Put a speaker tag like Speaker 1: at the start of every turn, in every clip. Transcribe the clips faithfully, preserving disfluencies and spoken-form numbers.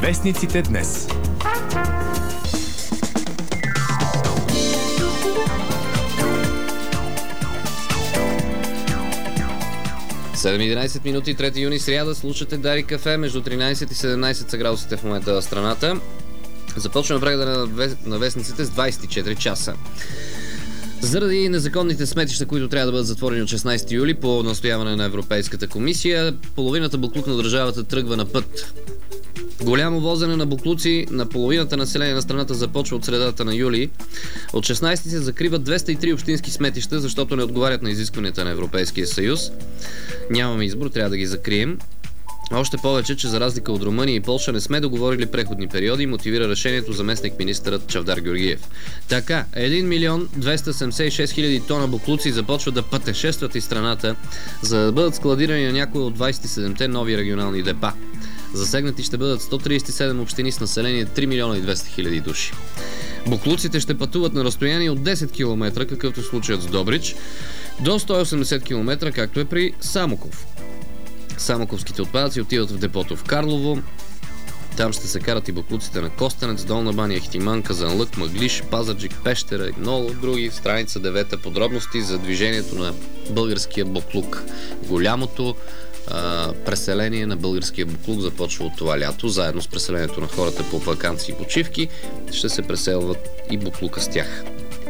Speaker 1: Вестниците днес.
Speaker 2: седем и единайсет минути, трети юни, сряда. Слушате Дарик кафе. Между тринайсет и седемнайсет са градусите в момента в страната. Започваме прегледа на, вест... на вестниците с двайсет и четири часа. Заради незаконните сметища, които трябва да бъдат затворени от шестнайсети юли по настояване на Европейската комисия, половината буклук на държавата тръгва на път. Голямо возене на буклуци на половината население на страната започва от средата на юли. От шестнайсети се закриват двеста и три общински сметища, защото не отговарят на изискванията на Европейския съюз. Нямаме избор, трябва да ги закрием. Още повече, че за разлика от Румъния и Полша не сме договорили преходни периоди, мотивира решението заместник-министърът Чавдар Георгиев. Така, един милион двеста седемдесет и шест хиляди тона буклуци започват да пътешестват из страната, за да бъдат складирани на някои от двайсет и седемте нови регионални депа. Засегнати ще бъдат сто трийсет и седем общини с население три милиона и двеста хиляди души. Буклуците ще пътуват на разстояние от десет километра, какъвто е случаят с Добрич, до сто и осемдесет километра, както е при Самоков. Самоковските отпадъци отиват в депото в Карлово. Там ще се карат и буклуците на Костенец, Долна баня, Ихтиман, Казанлък, Мъглиж, Пазарджик, Пещера и много други. В страница девета подробности за движението на българския буклук. Голямото а, преселение на българския буклук започва от това лято. Заедно с преселението на хората по ваканции и почивки ще се преселват и буклука с тях.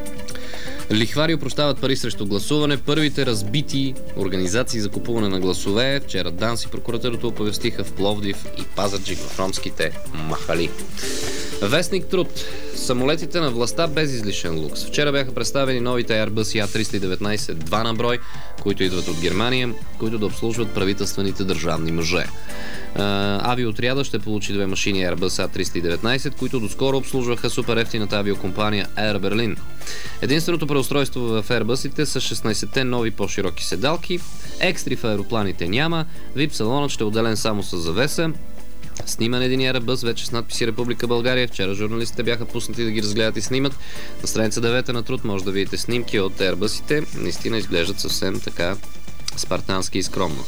Speaker 2: Лихвари опрощават пари срещу гласуване. Първите разбити организации за купуване на гласове вчера ДАНС и прокуратурата оповестиха в Пловдив и Пазарджик в ромските махали. Вестник Труд. Самолетите на властта без излишен лукс. Вчера бяха представени новите Airbus А триста и деветнайсет два на брой, които идват от Германия, които да обслужват правителствените държавни мъже. Авиоотряда ще получи две машини Airbus А триста и деветнайсет, които доскоро обслужваха супер ефтината авиокомпания Air Berlin. Единственото преустройство в Airbus-ите са шестнайсетте нови по-широки седалки. Екстри в аеропланите няма. ви ай пи салонът ще е отделен само с завеса. Сниман един Airbus вече с надписи Република България. Вчера журналистите бяха пуснати да ги разгледат и снимат. На страница девета на Труд може да видите снимки от Airbus-ите. Наистина изглеждат съвсем така спартански и скромно.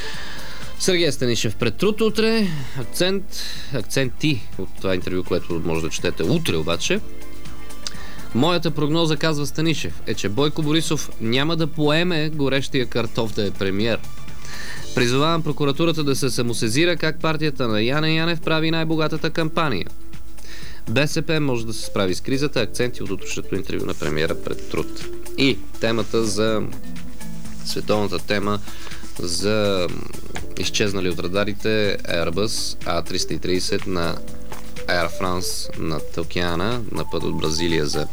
Speaker 2: Сергей Станишев пред Труд утре. Акцент, акценти от това интервю, което може да четете утре обаче. Моята прогноза, казва Станишев, е, че Бойко Борисов няма да поеме горещия картоф да е премиер. Призовавам прокуратурата да се самосезира как партията на Яне Янев прави най-богатата кампания. БСП може да се справи с кризата. Акценти от утрешното интервю на премиера пред Труд. И темата за световната тема за изчезнали от радарите Airbus А триста и трийсет на Air France над океана, на път от Бразилия за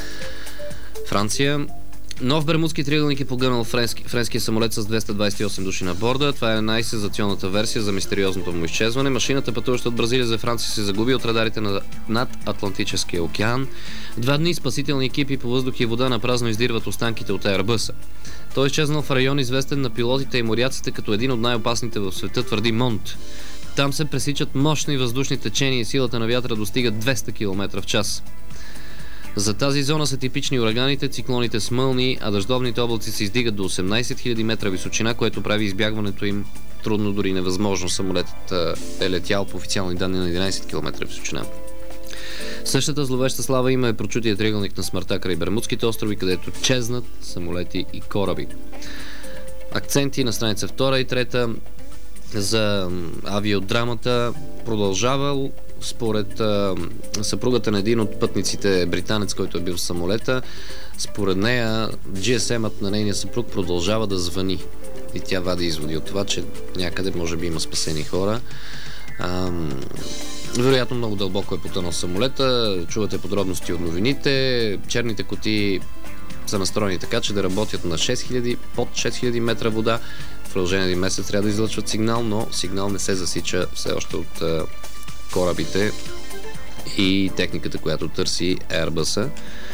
Speaker 2: Франция. Нов Бермудски триъгълник е погънал френски, френския самолет с двеста двайсет и осем души на борда. Това е най-сензационната версия за мистериозното му изчезване. Машината, пътуваща от Бразилия за Франция, се загуби от радарите на, над Атлантическия океан. Два дни спасителни екипи по въздух и вода напразно издирват останките от Airbus-а. Той е изчезнал в район, известен на пилотите и моряците като един от най-опасните в света, твърди Монт. Там се пресичат мощни въздушни течения и силата на вятъра достига двеста километра в час. За тази зона са типични ураганите, циклоните с мълни, а дъждовните облаци се издигат до осемнайсет хиляди метра височина, което прави избягването им трудно, дори невъзможно. Самолетът е летял по официални данни на единайсет километра височина. Същата зловеща слава има е прочутия триъгълник на смъртта край Бермудските острови, където чезнат самолети и кораби. Акценти на страница втора и трета за авиодрамата продължава. Според а, съпругата на един от пътниците, британец, който е бил в самолета, според нея джи ес ем-ът на нейния съпруг продължава да звъни. И тя вади изводи от това, че някъде може би има спасени хора. А, вероятно много дълбоко е потънал самолета. Чувате подробности от новините. Черните кутии са настроени така, че да работят на шест хиляди, под шест хиляди метра вода. В продължение на един месец трябва да излъчват сигнал, но сигнал не се засича все още от а, корабите и техниката, която търси Airbus-а.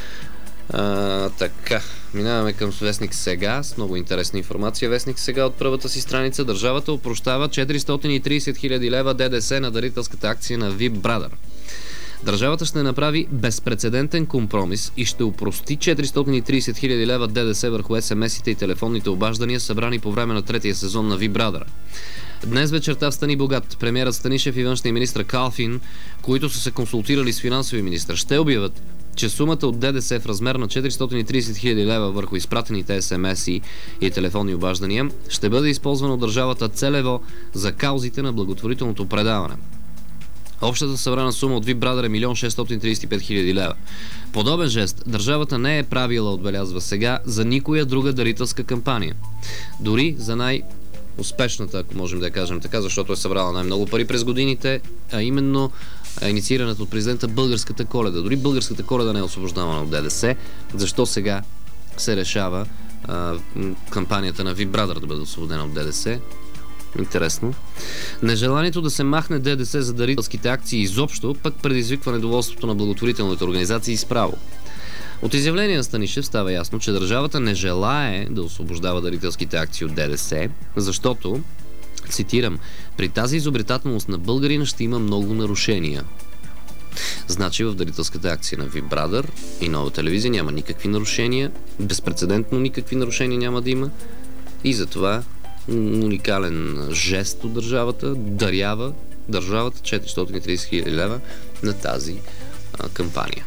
Speaker 2: А, така, минаваме към Вестник Сега с много интересна информация. Вестник Сега от първата си страница. Държавата опрощава четиристотин и трийсет хиляди лева ДДС на дарителската акция на ви ай пи Brother. Държавата ще направи безпрецедентен компромис и ще опрости четиристотин и трийсет хиляди лева ДДС върху ес ем ес-ите и телефонните обаждания, събрани по време на третия сезон на ви ай пи Brother. Днес вечерта в Стани Богат премиерът Станишев и външния министр Калфин, които са се консултирали с финансови министр, ще обявят, че сумата от ДДС в размер на четиристотин и тридесет хиляди лева върху изпратените ес ем ес и, и телефонни обаждания ще бъде използвана от държавата целево за каузите на благотворителното предаване. Общата събрана сума от Вибрадър е един милион шестстотин тридесет и пет хиляди лева. Подобен жест държавата не е правила, отбелязва сега, за никоя друга дарителска кампания. Дори за най- успешната, ако можем да я кажем така, защото е събрала най-много пари през годините, а именно инициираната от президента Българската Коледа. Дори Българската Коледа не е освобождавана от ДДС. Защо сега се решава а, кампанията на Вибрадър да бъде освободена от ДДС? Интересно. Нежеланието да се махне ДДС за дарителските акции изобщо пък предизвиква недоволството на благотворителните организации справо. От изявление на Станишев става ясно, че държавата не желае да освобождава дарителските акции от ДДС, защото, цитирам, при тази изобретателност на българина ще има много нарушения. Значи в дарителската акция на Вибрадър и Нова телевизия няма никакви нарушения, безпрецедентно никакви нарушения няма да има и затова уникален жест от държавата дарява държавата четиристотин и тридесет хиляди лева на тази а, кампания.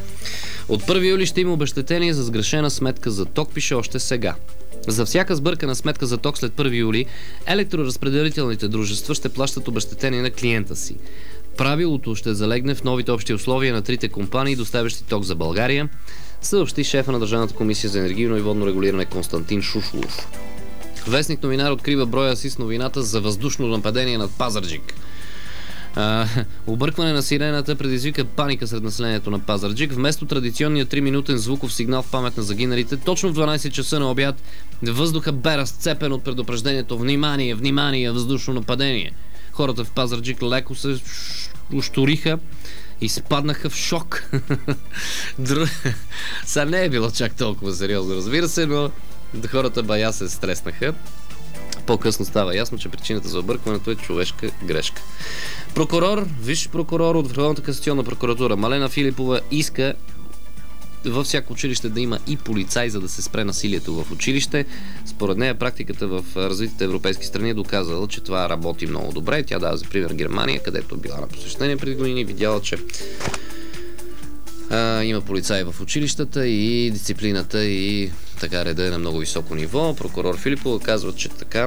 Speaker 2: От първи юли ще има обезщетение за сгрешена сметка за ток, пише още сега. За всяка сбъркана сметка за ток след първи юли електроразпределителните дружества ще плащат обезщетение на клиента си. Правилото ще залегне в новите общи условия на трите компании, доставящи ток за България, съобщи шефа на Държавната комисия за енергийно и водно регулиране Константин Шушлов. Вестник Новинар открива броя си с новината за въздушно нападение над Пазарджик. А, объркване на сирената предизвика паника сред населението на Пазарджик. Вместо традиционния три-минутен звуков сигнал в памет на загиналите, точно в дванайсет часа на обяд въздуха бе разцепен от предупреждението: внимание, внимание, въздушно нападение. Хората в Пазарджик леко се ущуриха и спаднаха в шок. Дру... Сега не е било чак толкова сериозно, разбира се, но хората бая се стреснаха. По-късно става ясно, че причината за объркването е човешка грешка. Прокурор, висш прокурор от Върховната касационна прокуратура Малена Филипова иска във всяко училище да има и полицай, за да се спре насилието в училище. Според нея практиката в развитите европейски страни е доказала, че това работи много добре. Тя дава за пример Германия, където била на посещение преди години и видяла, че а, има полицаи в училищата и дисциплината и така реда е на много високо ниво. Прокурор Филипова казва, че така,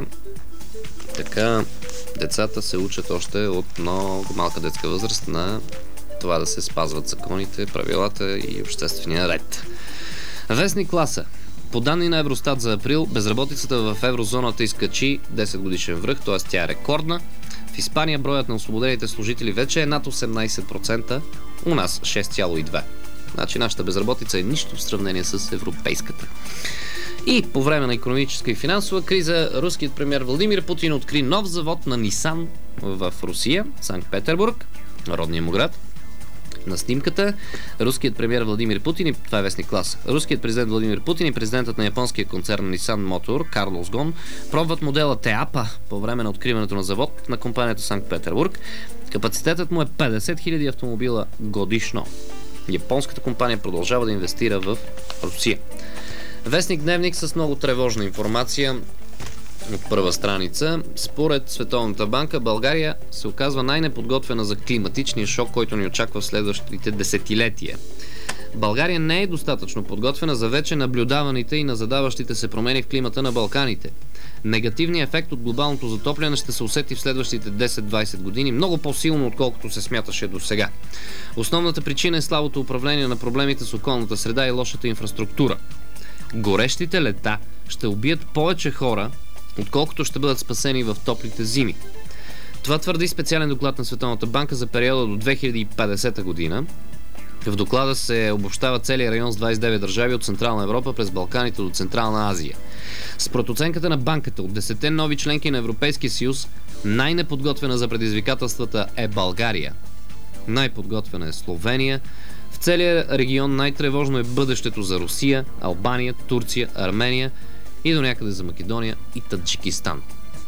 Speaker 2: така децата се учат още от много малка детска възраст на това да се спазват законите, правилата и обществения ред. Вестник Класа. По данни на Евростат за април, безработицата в еврозоната изкачи десет годишен връх, т.е. тя е рекордна. В Испания броят на освободените служители вече е над осемнайсет процента, у нас шест цяло и две процента. Значи нашата безработица е нищо в сравнение с европейската. И по време на икономическа и финансова криза, руският премиер Владимир Путин откри нов завод на Нисан в Русия, Санкт-Петербург, родния му град. На снимката руският премиер Владимир Путин и това е вестник Клас. Руският президент Владимир Путин и президентът на японския концерн Nissan Motor Карлос Гон пробват модела Теапа по време на откриването на завод на компанията Санкт-Петербург. Капацитетът му е петдесет хиляди автомобила годишно. Японската компания продължава да инвестира в Русия. Вестник Дневник с много тревожна информация от първа страница. Според Световната банка, България се оказва най-неподготвена за климатичния шок, който ни очаква в следващите десетилетия. България не е достатъчно подготвена за вече наблюдаваните и назадаващите се промени в климата на Балканите. Негативният ефект от глобалното затопляне ще се усети в следващите десет-двайсет години много по-силно, отколкото се смяташе до сега. Основната причина е слабото управление на проблемите с околната среда и лошата инфраструктура. Горещите лета ще убият повече хора, отколкото ще бъдат спасени в топлите зими. Това твърди специален доклад на Световната банка за периода до две хиляди и петдесета година. В доклада се обобщава целият район с двайсет и девет държави от Централна Европа през Балканите до Централна Азия. Според оценката на банката, от десетте нови членки на Европейския съюз, най-неподготвена за предизвикателствата е България. Най-подготвена е Словения. В целия регион най-тревожно е бъдещето за Русия, Албания, Турция, Армения и до някъде за Македония и Таджикистан.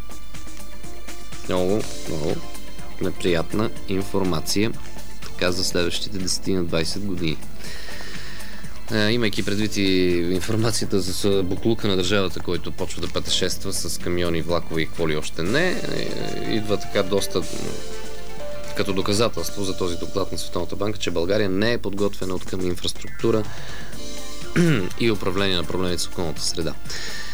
Speaker 2: Много, много неприятна информация така за следващите десет на двайсет години. Имайки предвид и информацията за буклука на държавата, който почва да пътешества с камиони, влакове и какво ли още не, идва така доста като доказателство за този доклад на Световната банка, че България не е подготвена от към инфраструктура и управление на проблемите с околната среда.